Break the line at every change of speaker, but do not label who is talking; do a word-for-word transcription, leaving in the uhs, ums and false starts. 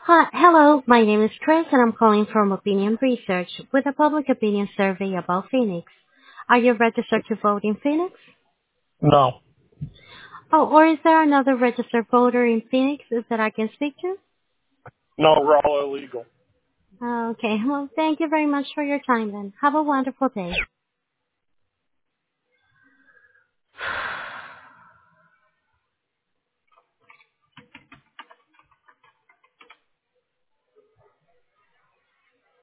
Hi, hello, my name is Chris and I'm calling from Opinion Research with a public opinion survey about Phoenix. Are you registered to vote in Phoenix?
No.
Oh, or is there another registered voter in Phoenix that I can speak to?
No, we're all illegal.
Okay, well, thank you very much for your time then. Have a wonderful day.